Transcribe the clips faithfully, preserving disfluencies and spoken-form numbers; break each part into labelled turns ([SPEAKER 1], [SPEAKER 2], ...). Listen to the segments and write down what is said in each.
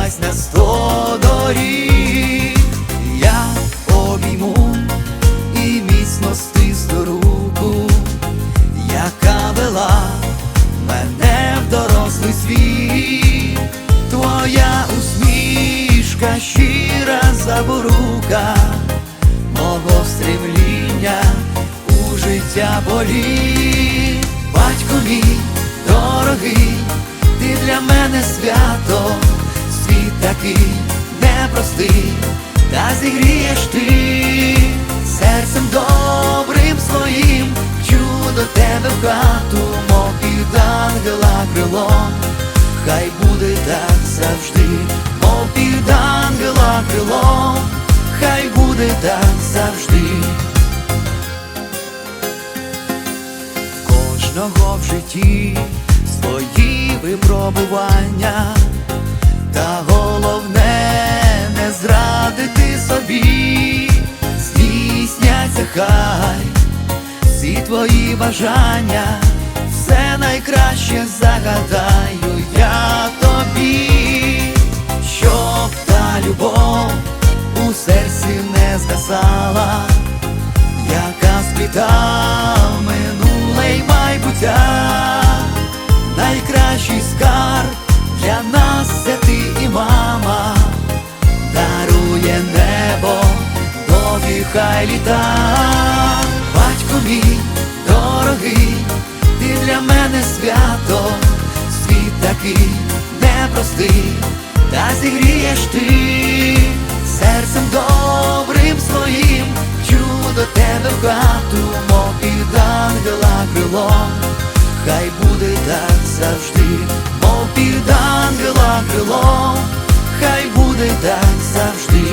[SPEAKER 1] дасть на сто доріг. Я обійму і міцно стисну руку, яка вела мене в дорослий світ. Твоя усмішка, щира запорука мого стремління у життя політ. Батько мій дорогий, ти для мене свято, світ такий непростий, та зігрієш ти серцем добрим своїм. Вчу до тебе в хату, мов під ангела крилом. Хай буде так завжди, мов під ангела крилом. Хай буде так завжди. Кожного в житті свої випробування, та головне не зрадити собі. Здійсняться хай всі твої бажання, все найкраще загадаю я тобі, щоб та любов у серці не згасала, яка спліта минуле й майбуття. Найкращий скарб для нас це ти і мама, дарує небо довгі хай літа. Батько мій дорогий, ти для мене свято, світ такий непростий, та зігрієш ти серцем добрим своїм. Вчу до тебе в хату, мов під ангела крилом. Хай буде так завжди, мов під ангела крилом. Хай буде так завжди.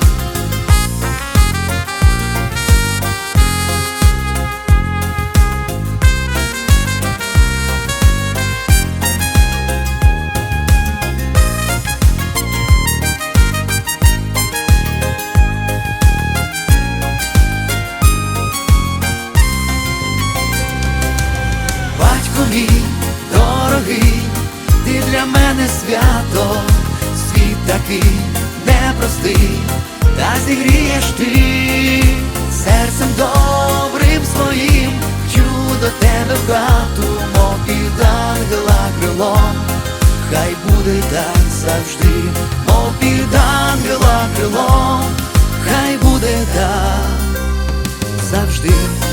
[SPEAKER 1] Мій дорогий, ти для мене свято, світ такий непростий, та зігрієш ти серцем добрим своїм. Вчу до тебе в хату, мов під ангела крилом. Хай буде так завжди, мов під ангела крилом. Хай буде так завжди.